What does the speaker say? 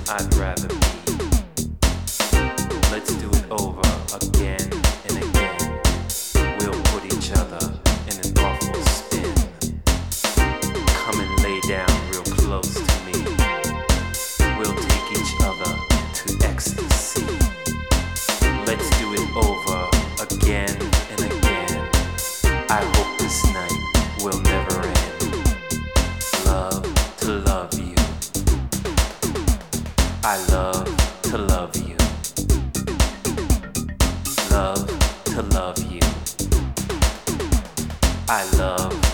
I'd rather be. Let's do it over again and again. We'll put each other in an awful spin. Come and lay down real close to me. We'll take each other to ecstasy. Let's do it over again and again. I hope this night will never end. Love to love you. I love to love you. Love to love you. I love